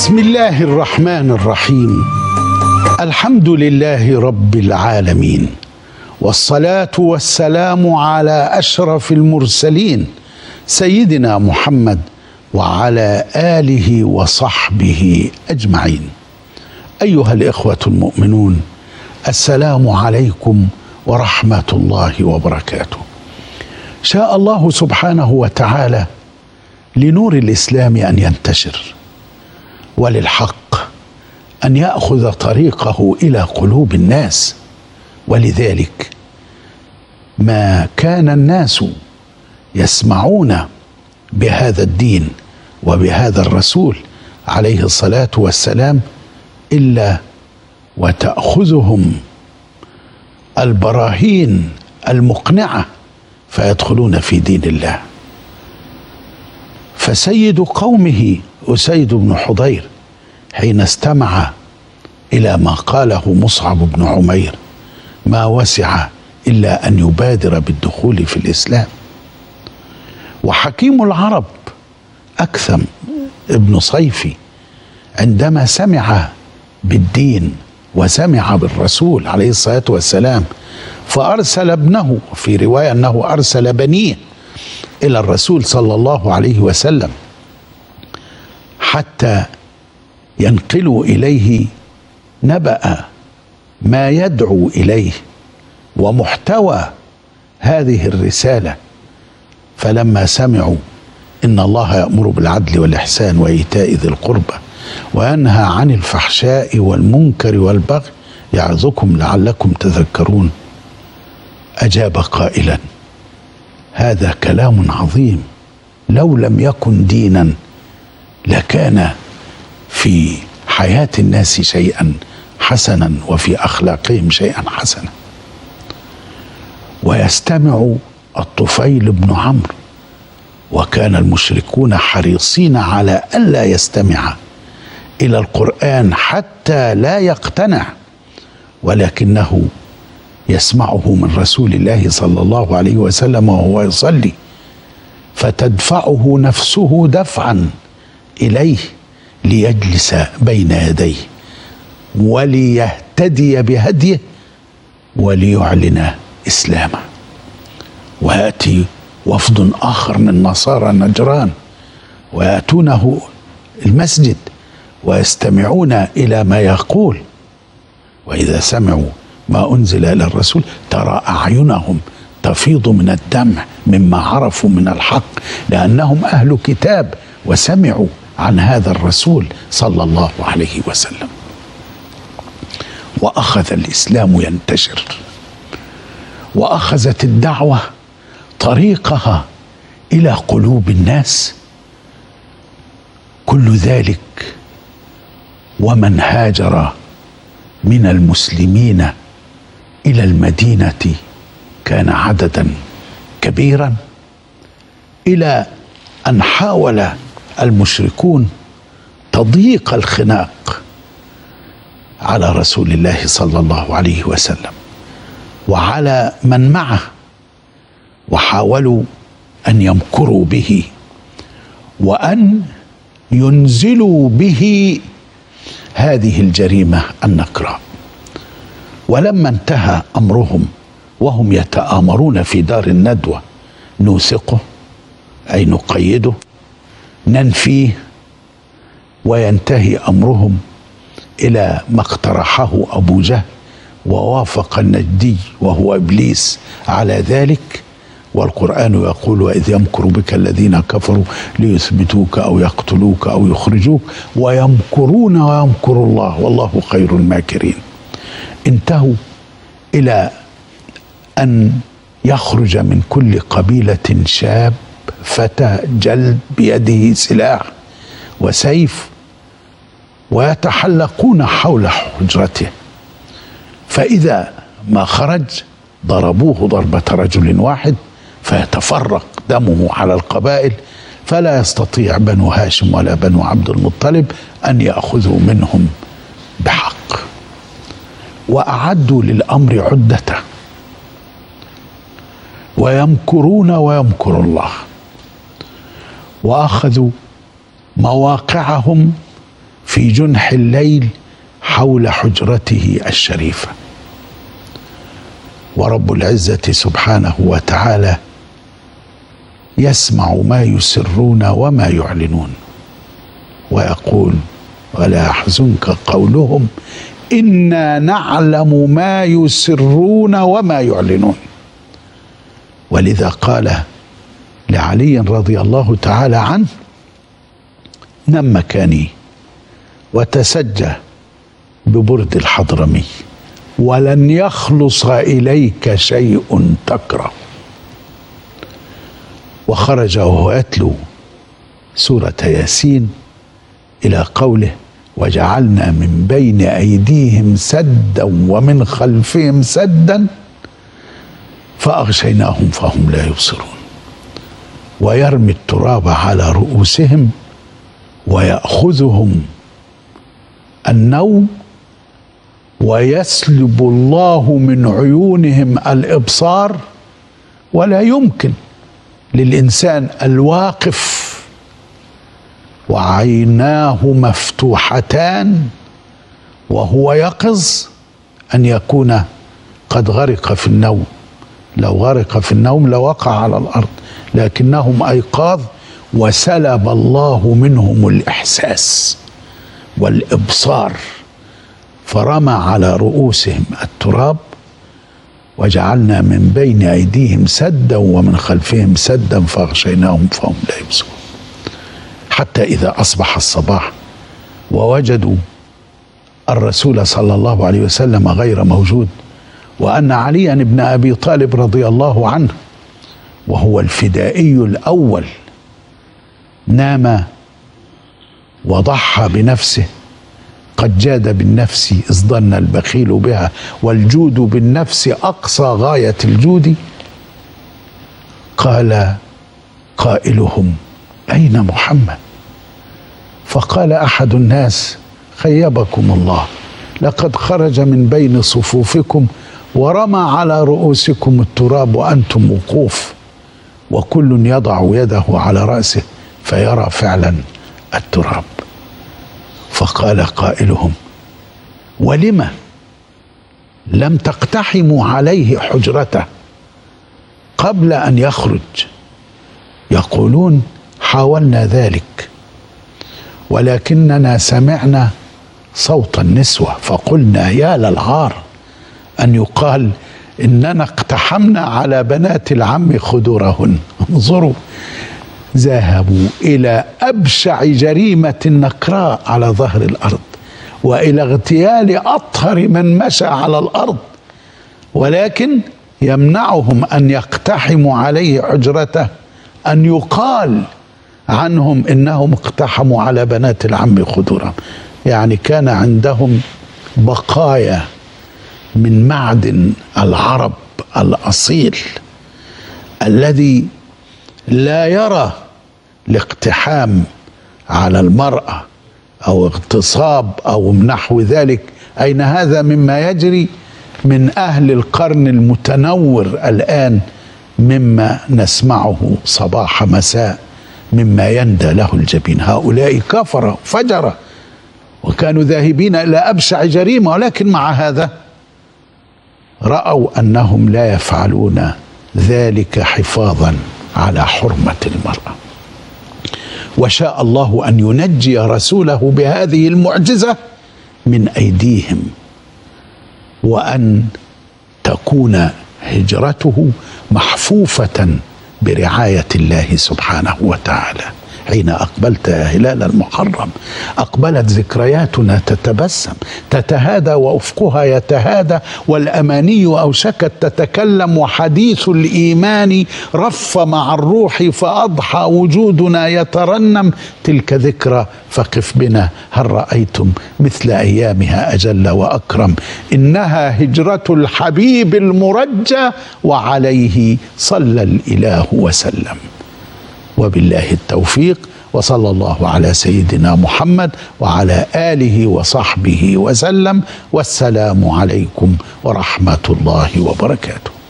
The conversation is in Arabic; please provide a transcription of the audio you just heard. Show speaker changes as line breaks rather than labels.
بسم الله الرحمن الرحيم. الحمد لله رب العالمين، والصلاة والسلام على أشرف المرسلين سيدنا محمد وعلى آله وصحبه أجمعين. أيها الإخوة المؤمنون، السلام عليكم ورحمة الله وبركاته. شاء الله سبحانه وتعالى لنور الإسلام أن ينتشر، وللحق أن يأخذ طريقه إلى قلوب الناس، ولذلك ما كان الناس يسمعون بهذا الدين وبهذا الرسول عليه الصلاة والسلام إلا وتأخذهم البراهين المقنعة فيدخلون في دين الله. فسيد قومه أسيد بن حضير حين استمع إلى ما قاله مصعب بن عمير ما وسع إلا أن يبادر بالدخول في الإسلام. وحكيم العرب أكثم ابن صيفي عندما سمع بالدين وسمع بالرسول عليه الصلاة والسلام فأرسل ابنه، في رواية أنه أرسل بنيه إلى الرسول صلى الله عليه وسلم حتى ينقلوا إليه نبأ ما يدعو إليه ومحتوى هذه الرسالة. فلما سمعوا إن الله يأمر بالعدل والإحسان وإيتاء ذي القربى وينهى عن الفحشاء والمنكر والبغي يعظكم لعلكم تذكرون، أجاب قائلا: هذا كلام عظيم، لو لم يكن دينا لكان في حياة الناس شيئا حسنا وفي أخلاقهم شيئا حسنا. ويستمع الطفيل بن عمرو، وكان المشركون حريصين على ألا يستمع إلى القرآن حتى لا يقتنع، ولكنه يسمعه من رسول الله صلى الله عليه وسلم وهو يصلي، فتدفعه نفسه دفعا إليه ليجلس بين يديه وليهتدي بهديه وليعلن إسلامه. ويأتي وفد آخر من نصارى نجران ويأتونه المسجد ويستمعون إلى ما يقول، وإذا سمعوا ما أنزل إلى الرسول ترى أعينهم تفيض من الدمع مما عرفوا من الحق، لأنهم أهل كتاب وسمعوا عن هذا الرسول صلى الله عليه وسلم. وأخذ الإسلام ينتشر، وأخذت الدعوة طريقها إلى قلوب الناس. كل ذلك ومن هاجر من المسلمين إلى المدينة كان عددا كبيرا، إلى أن حاول المشركون تضييق الخناق على رسول الله صلى الله عليه وسلم وعلى من معه، وحاولوا أن يمكروا به وأن ينزلوا به هذه الجريمة النكراء. ولما انتهى أمرهم وهم يتآمرون في دار الندوة نوثقه أي نقيده ننفيه، وينتهي أمرهم إلى ما اقترحه أبو جهل ووافق النجدي وهو إبليس على ذلك. والقرآن يقول: وإذ يمكر بك الذين كفروا ليثبتوك أو يقتلوك أو يخرجوك ويمكرون ويمكر الله والله خير الماكرين. انتهوا إلى أن يخرج من كل قبيلة شاب فتى جلد بيده سلاح وسيف ويتحلقون حول حجرته، فإذا ما خرج ضربوه ضربة رجل واحد فيتفرق دمه على القبائل، فلا يستطيع بنو هاشم ولا بنو عبد المطلب أن يأخذوا منهم بحق. وأعدوا للأمر عدته، ويمكرون ويمكر الله، وأخذوا مواقعهم في جنح الليل حول حجرته الشريفة. ورب العزة سبحانه وتعالى يسمع ما يسرون وما يعلنون، ويقول: ولا يحزنك قولهم إنا نعلم ما يسرون وما يعلنون. ولذا قال لعلي رضي الله تعالى عنه: نم مكاني وتسجى ببرد الحضرمي ولن يخلص إليك شيء تكره. وخرج وهو يتلو سورة ياسين إلى قوله: وجعلنا من بين أيديهم سدا ومن خلفهم سدا فأغشيناهم فهم لا يبصرون. ويرمي التراب على رؤوسهم ويأخذهم النوم ويسلب الله من عيونهم الإبصار. ولا يمكن للإنسان الواقف وعيناه مفتوحتان وهو يقظ أن يكون قد غرق في النوم. لو غرق في النوم لوقع على الأرض، لكنهم أيقاظ وسلب الله منهم الإحساس والإبصار، فرمى على رؤوسهم التراب وجعلنا من بين أيديهم سدا ومن خلفهم سدا فأغشيناهم فهم لا يبصرون. حتى إذا أصبح الصباح ووجدوا الرسول صلى الله عليه وسلم غير موجود، وأن عليا بن أبي طالب رضي الله عنه وهو الفدائي الأول نام وضحى بنفسه، قد جاد بالنفس إذ ظن البخيل بها والجود بالنفس أقصى غاية الجود. قال قائلهم: أين محمد؟ فقال أحد الناس: خيبكم الله، لقد خرج من بين صفوفكم ورمى على رؤوسكم التراب وأنتم وقوف، وكل يضع يده على رأسه فيرى فعلا التراب. فقال قائلهم: ولم لم تقتحموا عليه حجرته قبل أن يخرج؟ يقولون: حاولنا ذلك ولكننا سمعنا صوت النسوة فقلنا يا للعار أن يقال إننا اقتحمنا على بنات العم خدورهن. انظروا، ذهبوا إلى أبشع جريمة نكراء على ظهر الأرض وإلى اغتيال أطهر من مشى على الأرض، ولكن يمنعهم أن يقتحموا عليه حجرته أن يقال عنهم إنهم اقتحموا على بنات العم خدورهم. يعني كان عندهم بقايا من معدن العرب الأصيل الذي لا يرى الاقتحام على المرأة أو اغتصاب أو نحو ذلك. أين هذا مما يجري من أهل القرن المتنور الآن، مما نسمعه صباح مساء، مما يندى له الجبين. هؤلاء كفرة فجرة وكانوا ذاهبين إلى أبشع جريمة، ولكن مع هذا رأوا أنهم لا يفعلون ذلك حفاظا على حرمة المرأة. وشاء الله أن ينجي رسوله بهذه المعجزة من أيديهم، وأن تكون هجرته محفوفة برعاية الله سبحانه وتعالى. حين أقبلت يا هلال المحرم أقبلت ذكرياتنا تتبسم، تتهادى وأفقها يتهادى، والأماني أوشكت تتكلم، وحديث الإيمان رف مع الروح فأضحى وجودنا يترنم. تلك ذكرى فقف بنا، هل رأيتم مثل أيامها أجل وأكرم؟ إنها هجرة الحبيب المرجى وعليه صلى الإله وسلم. وبالله التوفيق، وصلى الله على سيدنا محمد وعلى آله وصحبه وسلم، والسلام عليكم ورحمة الله وبركاته.